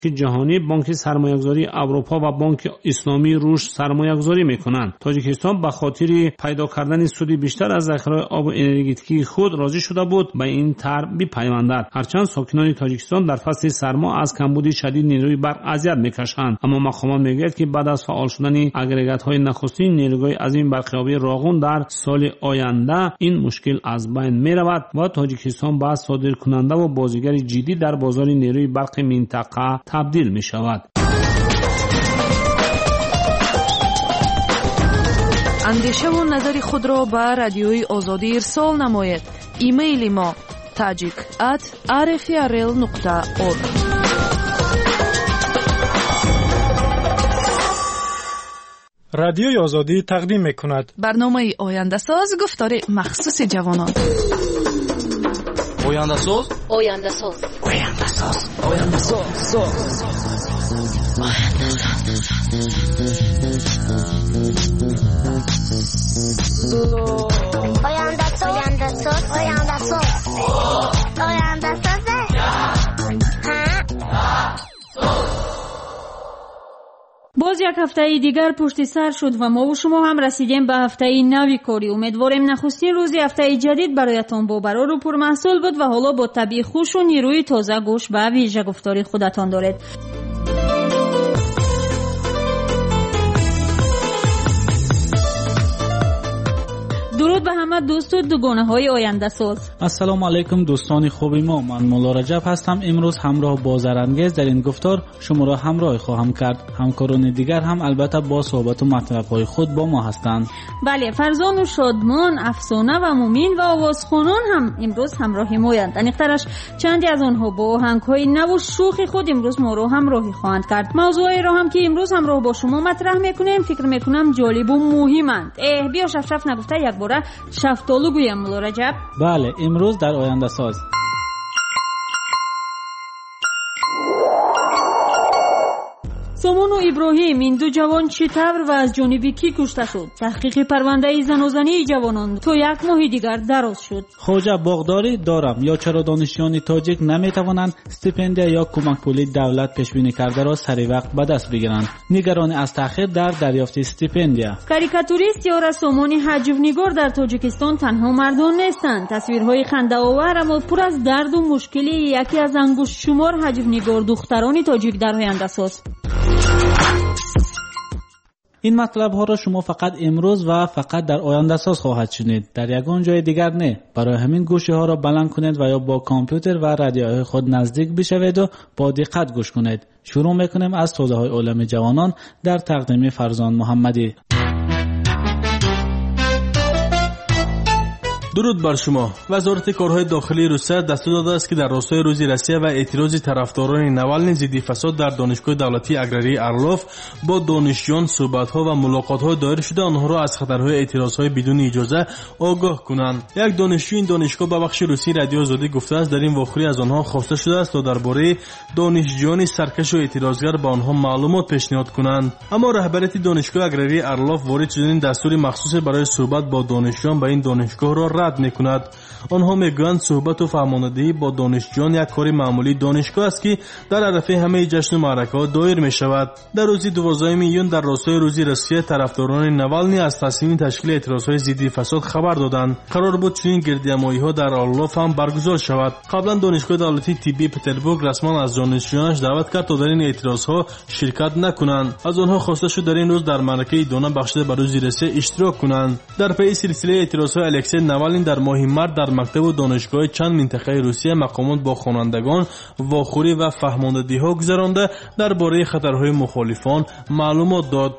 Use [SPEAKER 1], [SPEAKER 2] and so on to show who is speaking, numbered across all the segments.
[SPEAKER 1] جهانی، بانک سرمایه‌گذاری اروپا و بانک اسلامی رشد سرمایه‌گذاری می‌کنند. تاجیکستان به خاطر پیدا کردن سود بیشتر از ذخایر آب انرژتیکی خود راضی شده بود به این طرح بپیوندد. هرچند ساکنان تاجیکستان در فصل سرما از کمبود شدید نیروی برق اذیت می‌کشند، اما مقامات می‌گویند که بعد از فعال شدن اگریگات‌های نخستین نیروگاه عظیم برقیابی راغون در سال آینده این مشکل از بین می‌رود و تاجیکستان به صادرکننده و بازیگر جدی در بازار نیروی برق منطقه تبدیل می‌شود.
[SPEAKER 2] اندیشه و نظر خود را به رادیوی آزادی ارسال نمایید. ایمیل ما tajik@rfrl.org.
[SPEAKER 3] رادیوی آزادی تقدیم می‌کند
[SPEAKER 2] برنامه آینده ساز، گفتار مخصوص جوانان.
[SPEAKER 4] آینده ساز،
[SPEAKER 2] آینده ساز،
[SPEAKER 4] آینده ساز، آینده ساز.
[SPEAKER 5] باز یک هفته دیگر پشت سر شد و ما و شما هم رسیدیم به هفته نوی کاری. امیدواریم نخستین روزی هفته جدید برایتان با برار و پرمحصول بود و حالا با طبیع خوش و نیروی تازه گوش به ویژه گفتاری خودتان دارید. درود به همه دوست و دوگانه های آینده ساز.
[SPEAKER 6] السلام علیکم دوستان خوبی ما، من مولا رجب هستم. امروز همراه با زرانگیز در این گفتار شما را همراه خواهم کرد. همکاران دیگر هم البته با صحبت و مطلب های خود با ما هستند.
[SPEAKER 5] بله، فرزان و شادمان، افسانه و مومین و آوازخوانان هم امروز همراه مایند. انیخترش چندی از آنها با آهنگ های نو و شوخ خود امروز ما را همراهی خواهند کرد. موضوعی را هم که امروز همراه با شما مطرح میکنیم فکر میکنم جالب و مهمند. بیا شف نگفته یک بار شفتالو گویم مولا رجب.
[SPEAKER 6] بله، امروز در آینده ساز
[SPEAKER 5] سامان و ابراهیم، این دو جوان چطور و از جانب کی کشته شد؟ تحقیق پرونده زن و زنی جوانان تا یک ماه دیگر دراز شد.
[SPEAKER 6] خوجه باغداری دارم یا چرا دانشجویان تاجیک نمیتوانند استیپندیا یا کمک پولی دولت پیش بینی کرده را سری وقت به دست بگیرند؟ نگران از تأخیر در دریافت استیپندیا.
[SPEAKER 5] کاریکاتوریست یا رسامانی حجب‌نگار در تاجیکستان تنها مردان نیستند. تصویرهای خنده‌آور اما پر از درد و مشکلی یکی از انگشت شمار حجب‌نگار دختران تاجیک در آینده ساز.
[SPEAKER 6] این مطلب ها را شما فقط امروز و فقط در آینده ساز خواهد شنید، در یگان جای دیگر نه. برای همین گوشی ها را بلند کنید و یا با کامپیوتر و رادیوهای خود نزدیک بشوید و با دقت گوش کنید. شروع میکنیم از توضیح های عالم جوانان در تقدیم فرزان محمدی.
[SPEAKER 7] درود بر شما. وزارت کارهای داخلی روسیه دستور داده است که در راستای روزی روسیه و اعتراض طرفداران نوالنی ضد فساد در دانشگاه دولتی اگراری ارلوف با دانشجویان صحبت‌ها و ملاقات‌ها دایر شده آنها را از خطرهای اعتراض‌های بدون اجازه آگاه کنند. یک دانشجوی این دانشگاه به بخش روسی رادیو آزادی گفته است در این واقعه از آنها خواسته شده است تا درباره دانشجویان سرکش و اعتراضگر به آنها معلومات پیشنهاد کنند. اما رهبری دانشگاه اگراری ارلوف وارد شدن دستور مخصوص برای صحبت با دانشجویان به این دانشگاه را رد می‌کند. آنها میگویند صحبت و فهماندهی با دانشجویان یک کار معمولی دانشگاه است که در عرفه همه جشن و معرکه‌ها دایر می‌شود. در روز 12 ایون در راستای روزی روسیه طرفداران نوالنی از تصمیم تشکیل اعتراض‌های ضد فساد خبر دادند. قرار بود چنین گردهمایی‌ها در آرلوف هم برگزار شود. قبلا دانشگاه دولتی طبی پتربورگ رسما از دانشجویانش دعوت کرد تا در این اعتراض‌ها شرکت نکنند. از آنها خواسته شد در این روز در معرکه دانه بخشیده به روزی روسیه اشتراک کنند. در پی سلسله اعتراض‌های الکسی نوالنی در ماه مارس در مکتب و دانشگاه چند منطقه روسیه مقامات با خوانندگان واخوری و فهماندهی‌ها گذرانده درباره خطرهای مخالفان معلومات داد.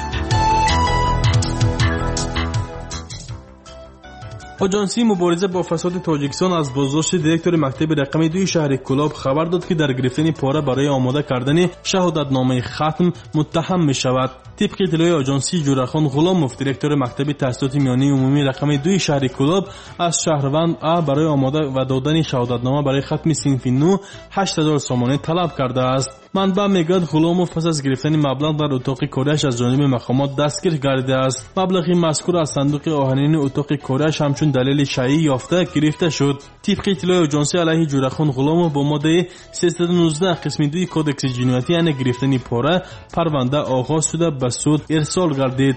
[SPEAKER 7] آژانسی مبارزه با فساد تاجیکستان از بازداشت دیرکتور مکتب رقم 2 شهر کلاب خبر داد که در گرفتن پاره برای آماده کردن شهادتنامه ختم متهم می شود. طبق اطلاع آژانسی جورخان غلاموف دیرکتور مکتب تحصیلات میانی عمومی رقم 2 شهر کلاب از شهروند ا برای آماده و دادن شهادتنامه برای ختم صنف 9 8000 سامانه طلب کرده است. منبع میگوید غلاموف پس از گرفتن مبلغ در اتاق کاریش از جانب مقامات دستگیر گردیده است. مبلغ مذکور از صندوق آهنین اتاق کاریش همچون دلیل شایع یافته گرفته شد. طبق اطلاع آژانسی علیه جورخان غلاموف با ماده 319 قسم 2 کودکس جنایتی یعنی گرفتن پاره پرونده آغاز شده به سود ارسال گردید.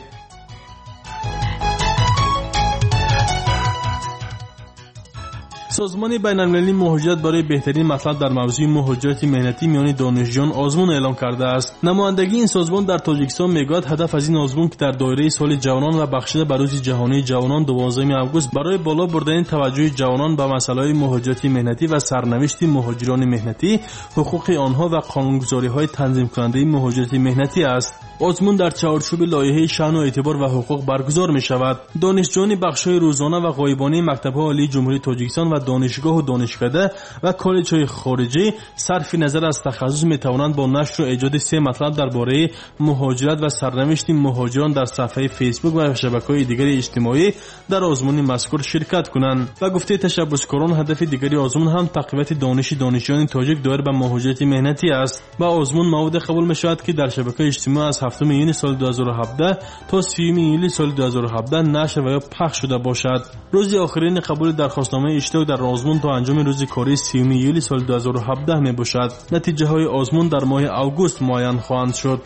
[SPEAKER 7] سازمان بین‌المللی مهاجرت برای بهترین مطلب در موضوع مهاجرت مهنتی میان دانشجویان آزمون اعلام کرده است. نمایندگی این سازمان در تاجیکستان میگوید هدف از این آزمون که در دایره سال جوانان و بخشیده به روز جهانی جوانان 12 آگوست برای بالا بردن توجه جوانان به مسائل مهاجرت مهنتی و سرنوشت مهاجران مهنتی، حقوق آنها و قانونگذاری‌های تنظیم کننده مهاجرت مهنتی است. آزمون در چارچوب لایحه شأن و اعتبار و حقوق برگزار می شود. دانشجویان بخش‌های روزانه و غایبانه مکتب‌های عالی جمهوری تاجیکستان و دانشگاه و دانشکده و کالج‌های خارجی صرف نظر از تخصص می توانند با نشر و ایجاد 3 مطلب درباره مهاجرت و سرنوشت مهاجران در صفحه فیسبوک و شبکه‌های دیگر اجتماعی در آزمون مذکور شرکت کنند. و گفته تشبثکاران هدف دیگری آزمون هم تقویت دانش دانشجویان تاجیک دایر به مهاجرت مهنتی است. با آزمون مواد قبول می شود که در شبکه‌های اجتماعی از 7 یونی سال 2017 تا 30 یولی سال 2017 نشر و یا پخش شده باشد. روز آخرین قبول درخواستنامه اشتراک در آزمون تا انجام روز کاری 30 یولی سال 2017 می باشد. نتیجه های آزمون در ماه اوگوست معین خواهند شد.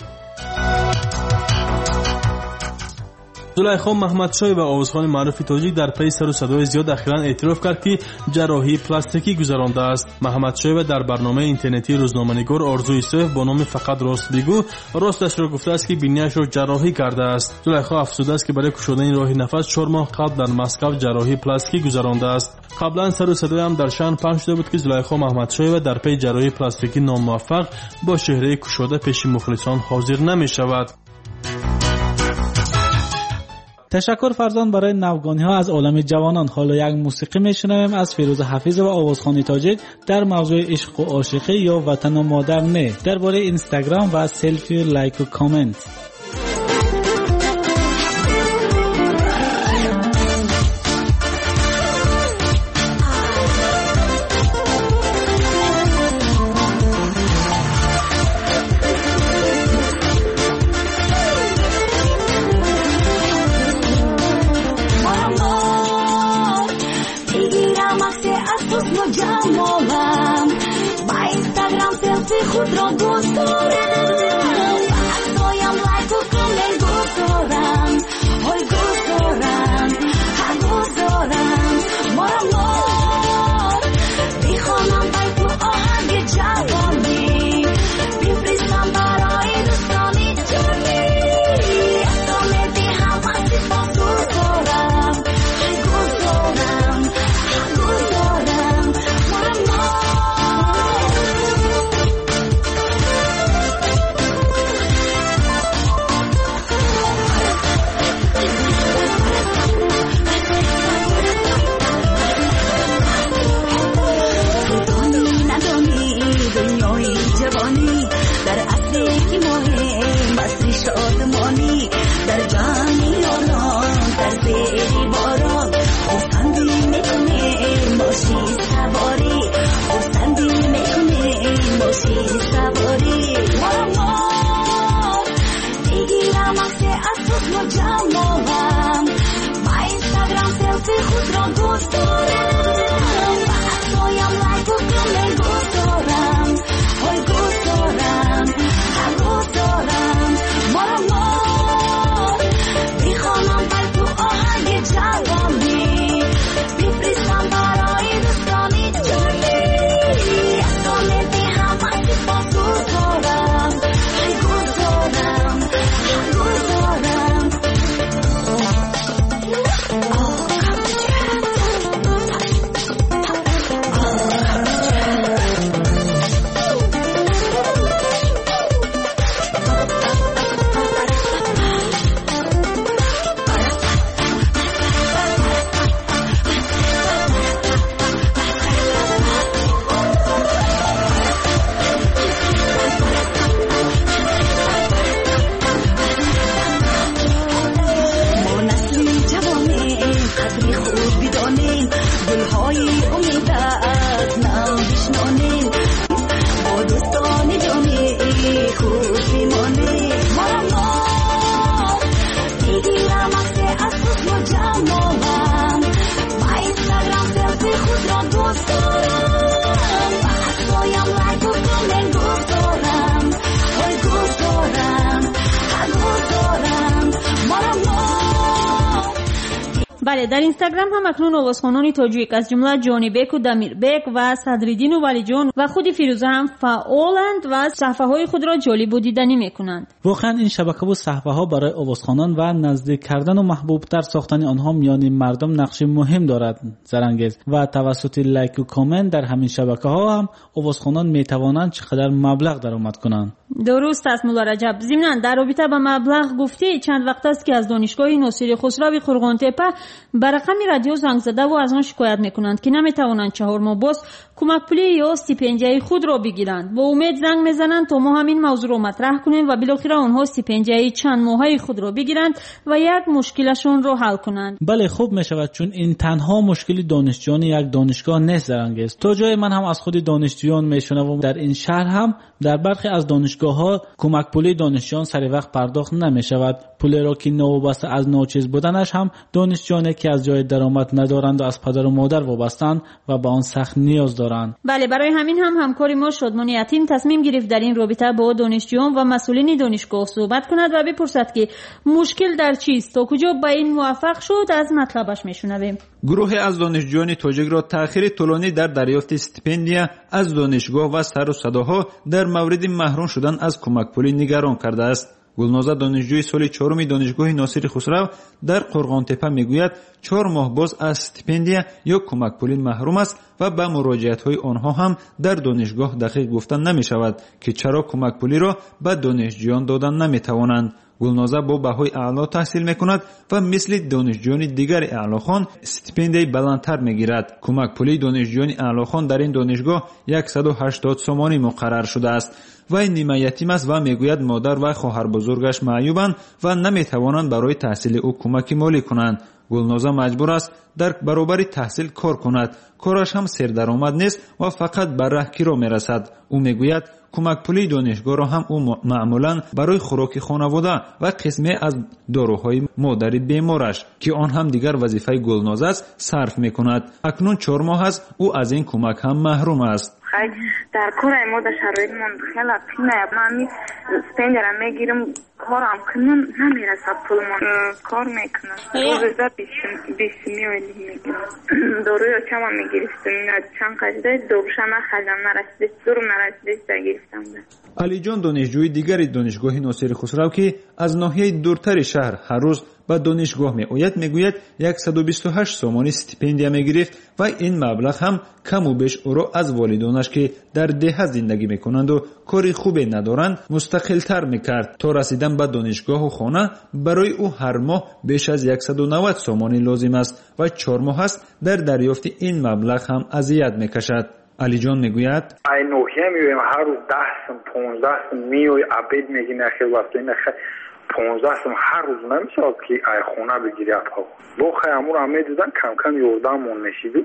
[SPEAKER 7] زلیخا محمدشاه و آوازخوان معروف تاجیک در پی سر و صدای زیاد اخیراً اعتراف کرد که جراحی پلاستیکی گذرانده است. محمدشاه در برنامه اینترنتی روزنامه‌نگار آرزوی صیف با نام فقط راست بگو راستش را گفته است که بینیش را جراحی کرده است. زلیخا افسوده است که برای کشودن راه نفس 4 ماه قبل در مسکو جراحی پلاستیکی گذرانده است. قبلا سر و صدای هم در شأن پخش شده بود که زلیخا محمدشاه در پی جراحی پلاستیکی ناموفق با چهره گشوده پیش مخلصان حاضر نمی‌شود.
[SPEAKER 6] تشکر فرزان برای نوگانی ها از عالم جوانان. حالا یک موسیقی میشنویم از فیروز حفیظ و آوازخوان تاجیک در موضوع عشق و عاشقی یا وطن و مادر نه، درباره اینستاگرام و سلفی و لایک و کامنت.
[SPEAKER 8] خود را دوست دارم، فقطایم لایک و کامنت دوست دارم، های دوست دارم، هم دوست دارم. مار میخوانم بای تو آهنگ جوانی، بفرستم برای دوستانی جانی، کامنتی هم هستی با دوست دارم، های دوست دارم، هم دوست دارم. مار
[SPEAKER 5] بله، در اینستاگرام هم اکنون آوازخوانان تاجیک از جمله جانیبک و دمیربک و صدریدین و ولیجان و خود فیروزه هم فعالند و صفحه های خود را جالب و دیدنی میکنند.
[SPEAKER 6] واقعا این شبکه و صفحه ها برای آوازخوانان و نزدیک کردن و محبوب تر ساختن آنها میان مردم نقش مهم دارد زرانگیز و توسط لایک و کامنت در همین شبکه ها هم آوازخوانان میتوانند چقدر مبلغ درآمد کنند.
[SPEAKER 5] درست است مولا رجب. ضمن در رابطه با مبلغ گفتی چند وقت است که از دانشگاه ناصری خسرو قرغانتپه به رقم رادیو زنگ زده و از آن شکایت میکنند که نمیتوانند 4 ماه باز کمک پولی یا استیپندیای خود را بگیرند. با امید زنگ میزنند تا ما همین موضوع را مطرح کنیم و بالاخره آنها استیپندیای چند ماهه خود را بگیرند و یک مشکلشون را حل کنند.
[SPEAKER 6] بله خوب میشود، چون این تنها مشکلی دانشجویان یک دانشگاه نیست زرانگیز. تا جای من هم از خود دانشجویان میشنوم در این شهر هم در برخی از دانشگاه‌ها کمک پولی دانشجویان سر وقت پرداخت نمی‌شود. پولی را که نوابسته از ناچیز بودنش هم دانشجویانی که از جای درآمد ندارند و از پدر و مادر وابسته‌اند و به آن سخت نیاز دارند.
[SPEAKER 5] بله، برای همین هم همکاری ما شادمان یتیم تصمیم گرفت در این رابطه با دانشجویان و مسئولین دانشگاه صحبت کند و بپرسد که مشکل در چیست. تا کجا به این موفق شد از مطلبش میشنویم.
[SPEAKER 9] گروهی از دانشجویان تاجیک را تأخیر طولانی در دریافت استیپندیا از دانشگاه و سر و صداها در مورد محروم شدن از کمک پولی نگران کرده است. گلنازه دانشجوی سال 4 دانشگاه ناصری خسرو در قرغانتپه میگوید 4 ماه باز از استیپندیا یا کمک پولی محروم است و به مراجعت‌های آنها هم در دانشگاه دقیق گفتن نمی‌شود که چرا کمک پولی را به دانشجویان دادن نمی‌توانند. گلنازه با بهای اعلا تحصیل میکند و مثل دانشجویان دیگر اعلاخوان استیپندیای بلندتر میگیرد. کمک پولی دانشجویان اعلاخوان در این دانشگاه 180 سومانی مقرر شده است. وی نیمه یتیم است و میگوید مادر و خواهر بزرگش معیوبند و نمیتوانند برای تحصیل او کمک مالی کنند. گلنازه مجبور است در برابر تحصیل کار کند. کارش هم سردرآمد نیست و فقط به رهگیرا میرسد. او میگوید کمک پولی دانشگاه را هم او معمولا برای خوراک خانواده و قسمی از داروهای مادر بیمارش که آن هم دیگر وظیفه گلنازه است صرف میکند. اکنون 4 ماه است او از این کمک هم محروم است.
[SPEAKER 10] در کار ما در شرایط من خیلی قینه. من استیپندیا را میگیرم کارم کنم نمیرسد پولم کار میکنم. روزه 20 میلیون میگیرم. داروی چما میگرفتم چند قضیه داروش نخریدم نرسید دارو نرسید گرفتم.
[SPEAKER 9] علی جان دانشجوی دیگری دانشگاه ناصری خسرو که از ناحیه دورتر شهر هر روز به دانشگاه می آید میگوید 128 سومانی استیپندیا میگرفت و این مبلغ هم کم و بیش او را از والدانش که در دهه زندگی میکنند و کاری خوبی ندارند مستقل تر میکرد. تا رسیدن به دانشگاه و خانه برای او هر ماه بیش از 190 سومانی لازم است و 4 ماه است در دریافت این مبلغ هم اذیت میکشد. علی جان میگوید
[SPEAKER 11] ای نوحیه میویم هر روز 10 سم 15 سم میوی عبید میگی نخیر وقتی نخیر 15 سم هر روز نمیشود که ای خونه بگیری اپا با خیامور هم میدیدن کم کم یوردن مون نشیدو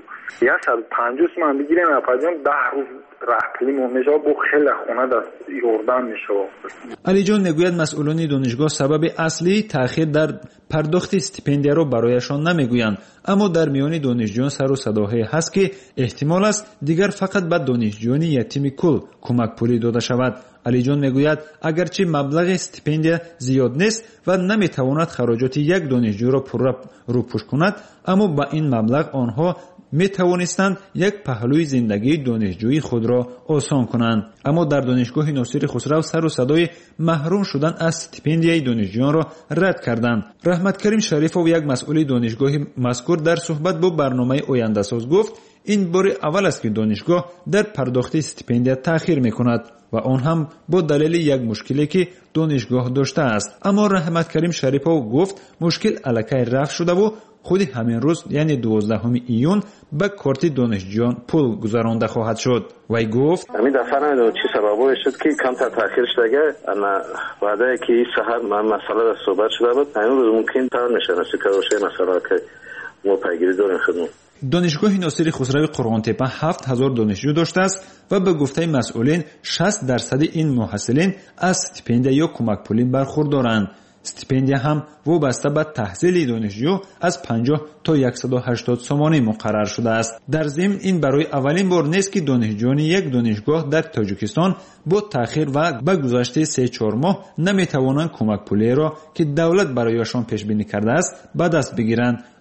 [SPEAKER 11] 150 سم هم بگیریم اپا جان 10 روز رحپلی مون میشود با خیلی خونه دست یوردن میشود.
[SPEAKER 9] علی جان میگوید مسئولان دانشگاه سبب اصلی تأخیر در پرداخت استیپندیا را برایشان نمیگویند، اما در میان دانشجویان سر و صداهایی هست که احتمال است دیگر فقط به دانشجویان یتیم کل کمک پولی داده شود. علی جان میگوید اگرچه مبلغ استیپندیا زیاد نیست و نمیتواند خراجات یک دانشجو را پر روپوش کند، اما با این مبلغ آنها می توانستند یک پهلوی زندگی دانشجویی خود را آسان کنند. اما در دانشگاه ناصری خسرو سر و صدای محروم شدن از استیپندیای دانشجویان را رد کردند. رحمت کریم شریفov یک مسئول دانشگاه مذکور در صحبت با برنامه آینده ساز گفت این بار اول است که دانشگاه در پرداخت استیپندیا تأخیر می کند و آن هم با دلیل یک مشکلی که دانشگاه داشته است. اما رحمت کریم شریفov گفت مشکل الکی رفع شده و خود همین روز یعنی 12 ایون به کارت دانشجویان پول گذرانده خواهد شد. وی گفت
[SPEAKER 12] همین دفعه نمیدونم چی سببش شد که کمتر تاخیر شده. اما بعد که این سحر من مسئله را صحبت شده بود همین روز ممکن تر میشه نسی که باشه مسئله که ما پیگیری داریم خدمت.
[SPEAKER 9] دانشگاه ناصری خسرو قرغانتپه 7000 دانشجو داشته است و به گفته مسئولین 60% این محصلین از استیپندیا یا کمک پولی برخوردارند. استیپندیا هم وابسته به تحصیل دانشجو از 50 تا 180 سومانی مقرر شده است. در ضمن این برای اولین بار نیست که دانشجویان یک دانشگاه در تاجیکستان با تأخیر و به گذشته 3-4 ماه نمیتوانند کمک پولی را که دولت برایشان پیش بینی کرده است به دست بگیرند.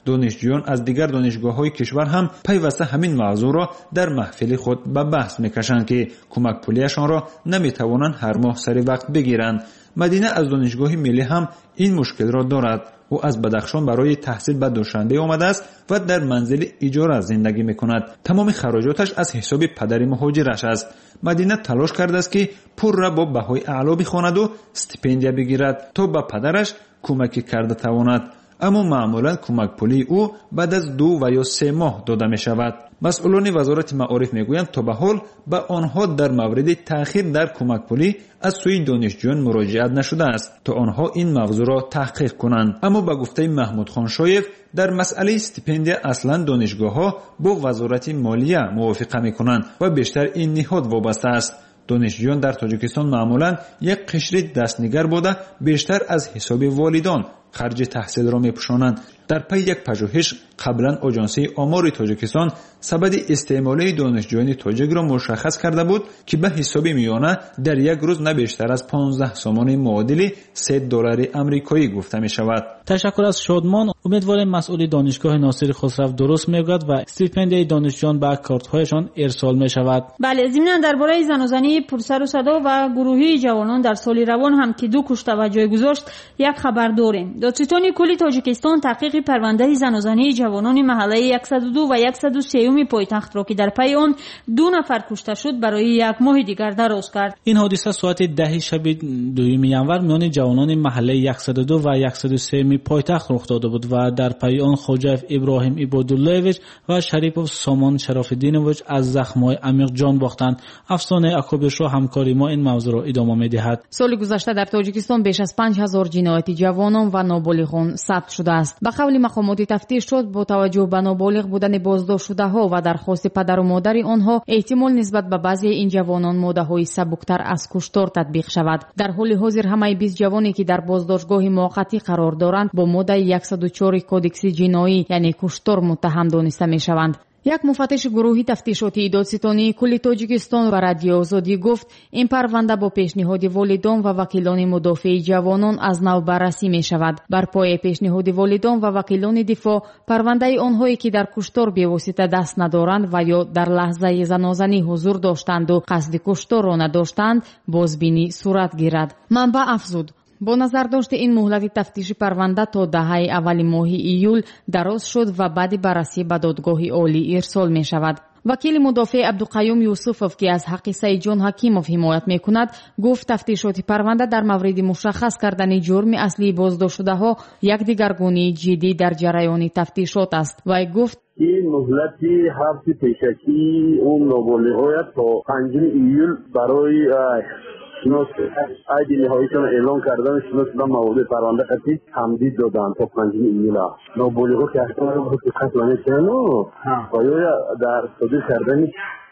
[SPEAKER 9] донишҷӯён аз дигар донишгоҳҳои кишвар ҳам пайваста ҳамин мавзӯъро дар маҳфили худ ба баҳс мекашанд ки кӯмакпулияшонро наметавонанд ҳар моҳ сари вақт бигиранд. мадина аз донишгоҳи миллӣ ҳам ин мушкилро дорад. ӯ аз бадахшон барои таҳсил ба душанбе омадааст ва дар манзили иҷора зиндагӣ мекунад. тамоми хароҷоташ аз ҳисоби падари муҳоҷираш аст. мадина талош кардааст ки пурра бо баҳои аъло бихонаду стипендия бигирад, то ба падараш кӯмакӣ карда тавонад. аммо маъмулан кӯмакпулии ӯ баъд аз 2 ва ё 3 моҳ дода мешавад. масъулони вазорати маориф мегӯянд то ба ҳол ба онҳо дар мавриди таъхир дар кӯмакпулӣ аз сӯи донишҷӯён муроҷиат нашудааст то онҳо ин мавзӯъро таҳқиқ кунанд. аммо ба гуфтаи маҳмудхон шоев дар масъалаи стипендия аслан донишгоҳҳо бо вазорати молия мувофиқа мекунанд ва бештар ин ниҳод вобаста аст. донишҷӯён дар тоҷикистон маъмулан як қишри дастнигар бода бештар аз ҳисоби волидон харҷи таҳсилро мепӯшонанд. дар пай як пажӯҳиш қаблан оҷонсии омори тоҷикистон сабаби истеъмолии донишҷӯёни тоҷикро мушаххас карда буд ки ба ҳисоби миёна дар як рӯз на бештар аз 15 сомони муодили $3 амрикоӣ гуфта мешавад.
[SPEAKER 6] ташаккур аз шодмон. умедворем масъули донишгоҳи носири хусрав дуруст мегӯяд ва стипендияи донишҷӯён ба аккордҳояшон ирсол мешавад.
[SPEAKER 5] бале, зимнан дар бораи занозании пурсару садо ва гурӯҳии ҷавонон дар соли равон ҳам ки 2 кушта ва ҷой гузошт як хабар дорем. додситони кулли тоҷикистон таҳқиқи парвандаи занозании ҷавонони маҳаллаи 102 ва 103 пойтахтро ки дар пайи он 2 нафар кушта шуд барои як моҳи дигар дароз кард.
[SPEAKER 6] ин ҳодиса соати 10 шаби 2 январ миёни ҷавонони маҳаллаи 102 ва 103 пойтахт рух дода буд ва дар пайи он хоҷаев иброҳим ибодуллоевич ва шарипов сомон шарофиддинович аз захмҳои амиқ ҷон бохтанд. афсонаи акобиршо ҳамкори мо ин мавзӯъро идома медиҳад.
[SPEAKER 13] соли гузашта дар тоҷикистон беш аз 5000 ҷинояти ҷавонон ва ноболиғон сабт шудааст. ба қавли мақомоти тафтишот бо таваҷҷӯҳ ба ноболиғ будани боздоштшудаҳо ва дархости падару модари онҳо эҳтимол нисбат ба баъзеи ин ҷавонон моддаҳои сабуктар аз куштор татбиқ шавад. дар ҳоли ҳозир ҳамаи 20 ҷавоне ки дар боздоштгоҳи муваққатӣ қарор доранд бо моддаи 104 кодекси ҷиноӣ яъне куштор муттаҳам дониста мешаванд. як муфаттиши гурӯҳи тафтишоти идодситонии кулли тоҷикистон ва радиои озодӣ гуфт ин парванда бо пешниҳоди волидон ва вакилони мудофии ҷавонон аз нав баррасӣ мешавад. бар пояи пешниҳоди волидон ва вакилони дифоъ парвандаи онҳое ки дар куштор бевосита даст надоранд ва ё дар лаҳзаи занозанӣ ҳузур доштанду қасди кушторро надоштанд бозбинӣ сурат гирад. манбаъ афзуд бо назардошти ин муҳлати тафтиши парванда то даҳаи аввали моҳи июл дароз шуд ва баъди баррасӣ ба додгоҳи олӣ ирсол мешавад. вакили мудофиъ абдуқайюм юсуфов ки аз ҳаққи саидҷон ҳакимов ҳимоят мекунад гуфт тафтишоти парванда дар мавриди мушаххас кардани ҷурми аслии боздоштшудаҳо як дигаргунии ҷиддӣ дар ҷараёни тафтишот аст. вай гуфт
[SPEAKER 14] این مهلتی حبس پیشکی اون نابالغ‌ها تا 5 ایول برای شناس عید نهاییشان اعلام کردن شناس شدن موارد پرونده قطعی تمدید دادن تا 5 ایول. نابالغ‌ها که اصلا رو به قتل نمی‌کنن و یا در صدور کردن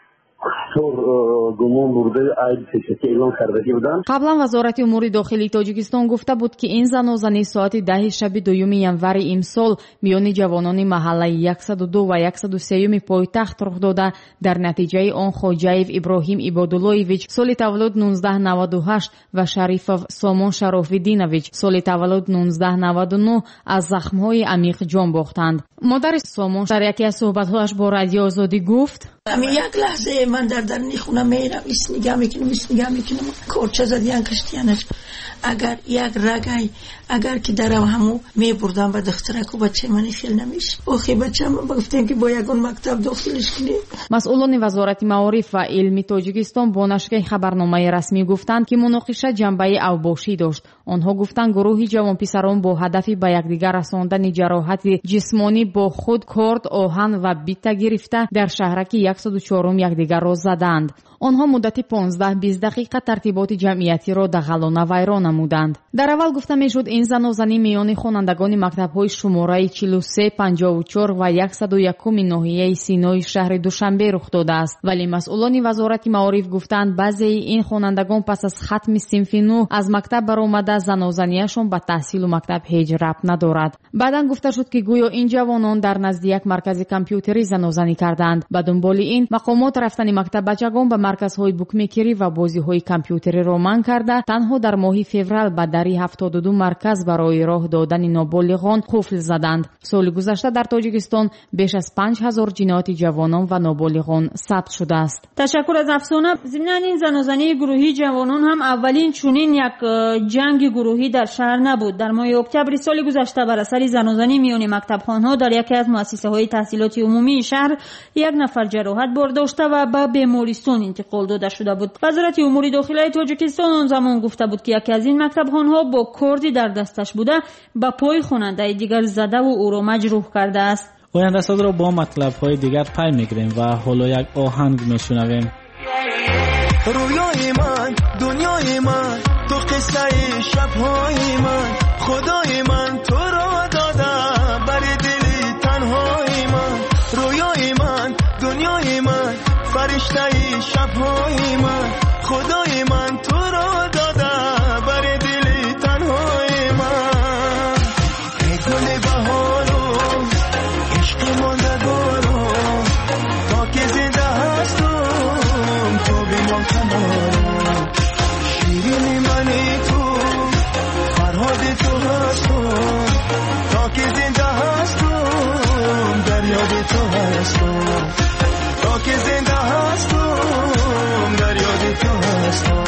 [SPEAKER 14] گمان برده عید پیشکی اعلام کرده بودند.
[SPEAKER 13] قبلا وزارت امور داخلی تاجیکستان گفته بود که این زنازنی ساعت 10 شب 2 ینور امسال میان جوانان محله 102 و 103 پایتخت رخ داده. در نتیجه آن خوجایف ابراهیم عبادالله‌ویچ سال تولد 1998 و شریفов سامان شراف‌الدینویچ سال تولد 1999 از زخم‌های عمیق جان باختند. مادر سامان در یکی از صحبت‌هایش با رادیو آزادی گفت
[SPEAKER 15] یک لحظه من در خونه میرم نگاه میکنم کورچه زدیان کشتیانش اگر یک رگای اگر که در همو میبردم به دخترک و بچه من خیل نمیشه اوخی بچه من گفتم که با یگون مکتب داخلش کنیم.
[SPEAKER 13] مسئولان وزارت معارف و علمی تاجیکستان با نشر خبرنامه رسمی گفتند که مناقشه جنبه اوباشی داشت. آنها گفتند گروهی جوانپسران با هدف به یکدیگر رساندن جراحت جسمانی با خود کارد آهن و بیته گرفته در شهرک 104 یکدیگر را زدند. آنها مدت 15-20 دقیقه ترتیبات جمعیتی را دغلانه ویران نمودند. در اول گفته میشد این زنازنی میان خوانندگان مکتب‌های شماره 43 54 و 101 ناحیه سینای شهر دوشنبه رخ داده است، ولی مسئولان وزارت معارف گفتند بعضی این خوانندگان پس از ختم صنف 9 از مکتب برآمده زنازنیشان به تحصیل و مکتب هیچ ربط ندارد. بعداً گفته شد که گویا این جوانان در نزد یک مرکز کامپیوتری زنازنی کردند. به دنبال ин мақомот рафтани мактаббачагон ба марказҳои букмекерӣ ва бозиҳои компютериро манъ карда, танҳо дар моҳи феврал ба дари 72 марказ барои роҳ додани ноболиғон қуфл заданд. соли гузашта дар тоҷикистон беш аз 5000 ҷинояти ҷавонон ва ноболиғон сабт шудааст.
[SPEAKER 5] ташаккур аз афсона. зимнан ин занозании гурӯҳии ҷавонон ҳам аввалин чунин як ҷанги гурӯҳӣ дар шаҳр набуд. дар моҳи октябри соли гузашта бар асари занозанӣ миёни мактабхонҳо дар яке аз муассисаҳои таҳсилоти умумии шаҳр як нафар ҷароҳат бордошта ва ба бемористон интиқол дода шуда буд. вазорати умури дохилаи тоҷикистон он замон гуфта буд ки яке аз ин мактабхонҳо бо корди дар дасташ буда ба пои хонандаи дигар задаву ӯро маҷрӯҳ кардааст.
[SPEAKER 6] ояндасозро бо матлабҳои дигар пай мегирем ва ҳоло як оҳанг мешунавем.
[SPEAKER 16] رویای من دنیای من تو قصه شبهای من خدای من تو را دادم برای دلی تنهای من رویای من دنیای من فرشته شبهای من خدای من تو را دادم برای دلی تنهای من ای گل بهارو عشق ماندگارو تا که زنده هستم تو بیمان کنارم شیرین منی تو فرهاد تو هستم تا که زنده هستم در یاد تو هستم تا که زنده هستم در یاد تو هستم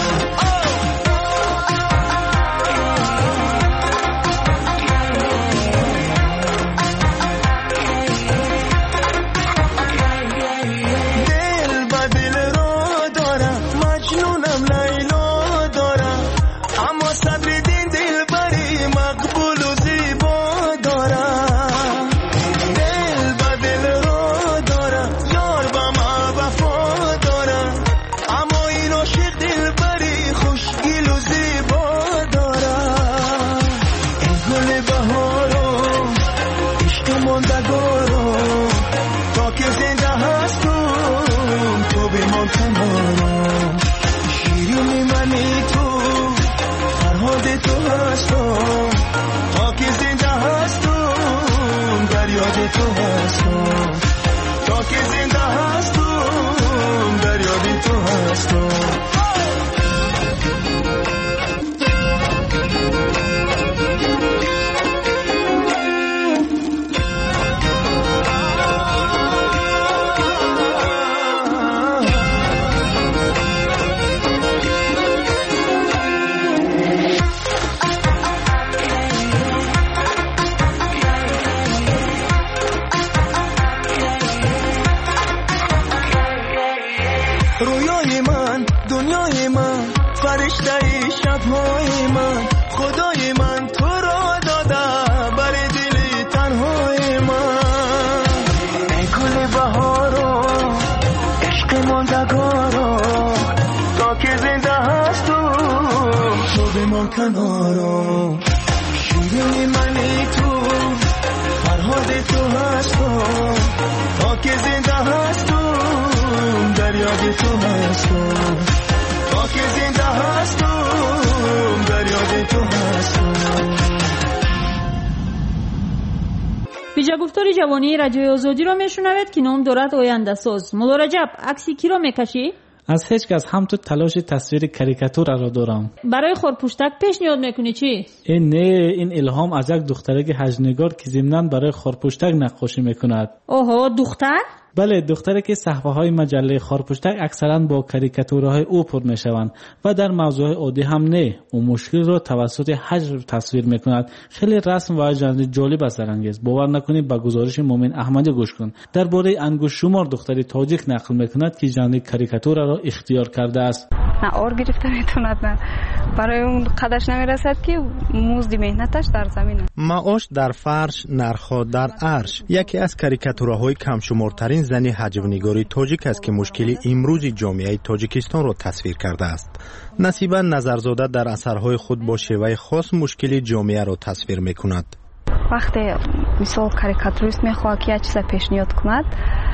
[SPEAKER 16] رویای من دنیای من فرشته شبهای من خدای من تو را داده برای دل تنهای من ای گل بهارو عشق ماندگارو تا که زنده هستم تو بمان کنارم شیرین منی تو فرهاد تو هستم تا که زنده هستم در یاد تو هستم تا که زنده هستم در یاد تو هستم.
[SPEAKER 5] بیجا گفتاری جوانی رادیوی آزادی رو میشنوید که نام دارد آینده ساز. مولا رجب عکسی کی رو میکشی؟
[SPEAKER 6] از هیچ کس، هم تو تلاش تصویر کاریکاتور را دارم.
[SPEAKER 5] برای خورپوشتک پیشنهاد میکنی چی؟
[SPEAKER 6] این الهام از یک دخترک حجنگار که ضمناً برای خورپوشتک نقاشی میکند.
[SPEAKER 5] اوه، دختر؟
[SPEAKER 6] بله، دختری که صفحه‌های مجله خورپوشتک اکثراً با کاریکاتورهای او پر میشوند و در موضوع عادی هم نه. او مشکل را توسط حجر تصویر میکند. خیلی رسم و جالب است. انگیز باور نکنید. با گزارش مومن احمدی گوش کن. درباره انگشت شمار دختری تاجیک نقل میکند که ژانر کاریکاتور را اختیار کرده است.
[SPEAKER 17] نه آر گرفته میتوند، نه برای اون قدش نمیرسد که مزد مهنتش در زمین.
[SPEAKER 18] معاش در فرش، نرخ‌ها در عرش. یکی از کاریکاتورهای کم شمارترین زنی حجم‌نگاری تاجیک است که مشکل امروز جامعه تاجیکستان را تصویر کرده است. نصیبا نظرزاده در اثرهای خود با شیوه خاص مشکل جامعه را تصویر می‌کند.
[SPEAKER 17] وقتی مثال کاریکاتوریست می‌خواهد که یک چیز پیشنهاد کند،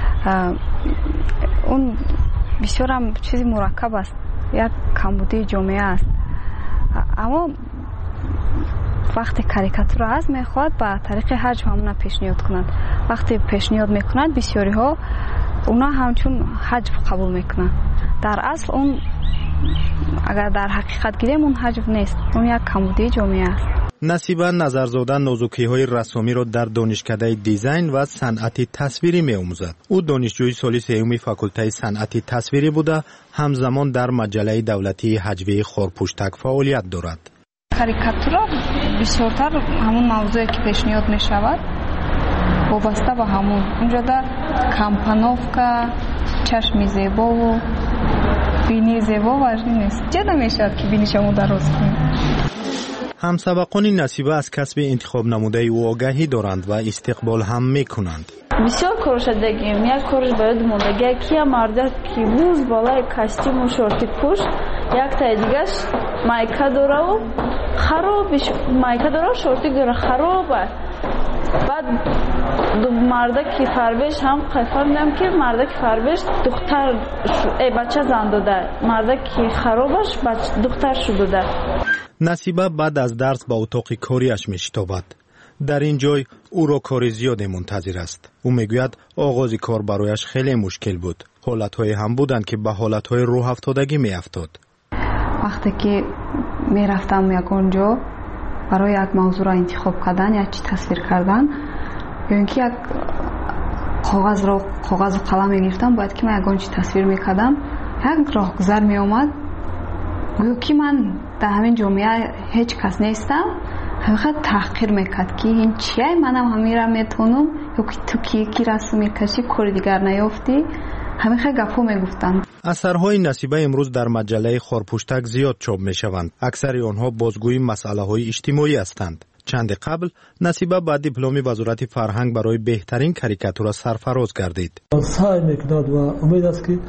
[SPEAKER 17] اون بسیار هم چیزی مرکب است. یک کمبودی جامعه است. اما وقتی کاریکاتور است میخواد با طریق حجم همونا پیشنهاد کنند. وقتی پیشنهاد میکنند بسیاری ها اونا همچون حجم قبول میکنند. در اصل اون اگر در حقیقت گیریم اون حجم نیست، اون یک کمبودی جامعه است.
[SPEAKER 18] نصیبه نظرزاده نازکی‌های رسامی را در دانشکده دیزاین و صنعت تصویری می‌آموزد. او دانشجوی سال سوم فاکولته صنعت تصویری بوده، همزمان در مجله دولتی هجوی خورپوشتک فعالیت دارد.
[SPEAKER 17] کاریکاتورا بسیارتر همون موضوعی که پیشنهاد می‌شود وابسته به همون اونجا در کمپانوفکا، چشم زیبا و بینی زیبا واجد نیست. جدا میشد که بینی شما درست کنید.
[SPEAKER 18] همسبقان نصیبه از کسب انتخاب نموده او آگاهی دارند و استقبال هم میکنند.
[SPEAKER 19] بسیار کورش دگیم. یک کورش باید موندگی کیا مرد کی روز بالای کاستیم و شورتی پوش، یک تا دیگهش مایکا داره و خرابش مایکا داره و شورتی داره خرابه. بعد مرده که فربش هم قفرمدم که مرده که فربش دختر بچه زن داده، مرده که خرابش دختر شده.
[SPEAKER 18] نصیبه بعد از درس با اتاق کاریش میشتابد. در این جای او را کار زیاد منتظر است. او میگوید آغاز کار برایش خیلی مشکل بود. حالتهای هم بودند که به حالتهای روح افتادگی میافتاد.
[SPEAKER 17] وقتی که میرفتم یک اونجا برای یک موضوع را انتخاب کردن یا چی تصویر کردن یا اینکه یک کاغذ و قلم میگرفتم، باید که من یک آنچه تصویر میکردم یک راهگذر میامد گویا که من در همین جامعه هیچ کس نیستم، همیشه تحقیر میکرد که این چیه، منم همین را میتونم یا که تو کی رسم میکشی کار دیگر نیافتی، همیشه گپو میگفتن.
[SPEAKER 18] اثرهای نصیبه امروز در مجله خورپوشتک زیاد چاپ میشوند. اکثر آنها بازگوی مسئله های اجتماعی هستند. چند قبل نصیبه با دیپلم وزارت فرهنگ برای بهترین کاریکاتور سرفراز گردید.
[SPEAKER 20] سعی میکند و امید است که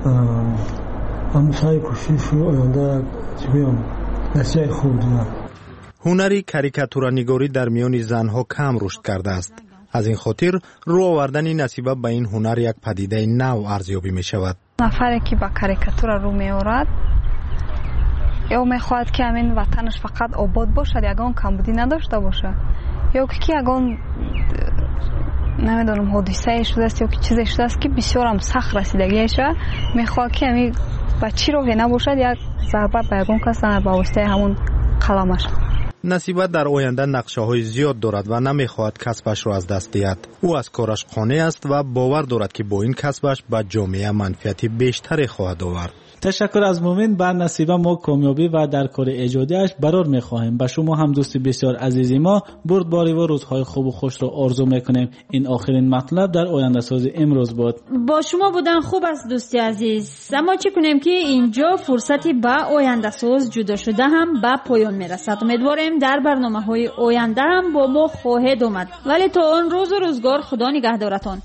[SPEAKER 20] سعی کوشش آینده نتیجه خوب دهد.
[SPEAKER 18] هنری کاریکاتورنگاری در میان زنها کم رشد کرده است. از این خاطر رو آوردن نصیبه به این هنر یک پدیده نو ارزیابی می شود.
[SPEAKER 17] نفری که با کاریکاتور رو می آورد یا می خواهد که همین وطنش فقط آباد باشد، یگان کمبودی نداشته باشه، یا که یگان نمیدونم حادثه شده است یا که چیزی شده است که بسیار هم سخت رسیدگیشه، می خواهد که همین بچی رو نباشد یک ضربه به یگان کس نه با واسطه همون قلمش.
[SPEAKER 18] نصیبه در آینده نقشه‌های زیاد دارد و نمی‌خواهد کسبش را از دست دهد. او از کارش قانع است و باور دارد که با این کسبش به جامعه منفعت بیشتری خواهد آورد.
[SPEAKER 6] تشکر از مومن. بر نصیبه ما کامیابی و در کار ایجادیش برار می‌خواهیم. به شما هم دوستی بسیار عزیزی ما بردباری و روزهای خوب و خوش را آرزو می‌کنیم. این آخرین مطلب در آینده ساز امروز بود.
[SPEAKER 5] با شما بودن خوب است دوستی عزیز. اما چه کنیم که اینجا فرصتی با آینده ساز جدا شده هم به پایان میرسد. امیدواریم در برنامه‌های آینده هم با ما خواهید اومد. ولی تا آن روز و روزگار خدا نگهدارتان.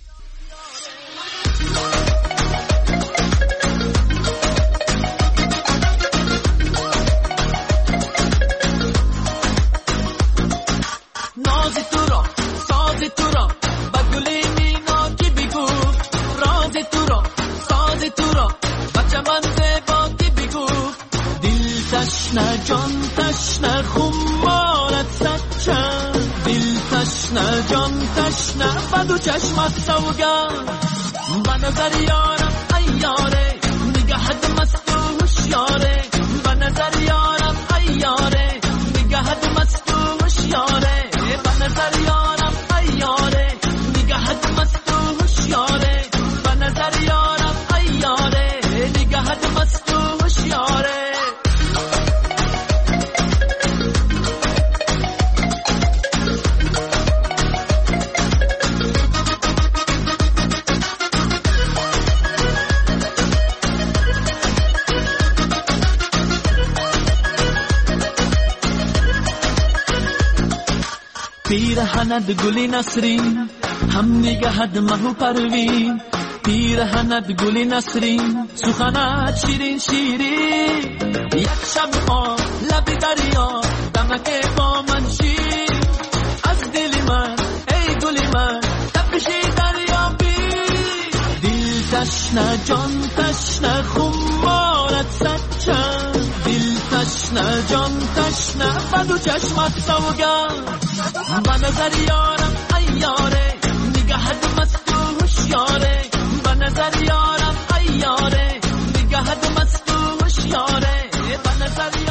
[SPEAKER 16] تشنه جان تشنه خمارت سچن، دل تشنه جان تشنه بدو چشمت سوگن، به نظر یارم ایاره نگهت مست و هوشیاره، به نظر یارم ایاره نگهت مست و هوشیاره، به نظر یارم ایاره نگهت مست و هوشیاره، به نظر یارم ایاره نگهت مست و هوشیاره. پیرهنت گلی نسرین هم نگهد مهو پروین، پیرهنت گلی نسرین سخنت شیرین شیرین، یک شب آب لب دریا دمک با من شیر، از دل من ای گل من تپشی دریا بیر، دل تشنه جان تشنه خمارت سچن، دل تشنه تشنه جان تشنه و دو چشمت سوگند به نظر یارم ای یاره نگهت مست و هوشیاره به نظر یارم ای یاره نگهت مست و هوشیاره به نظر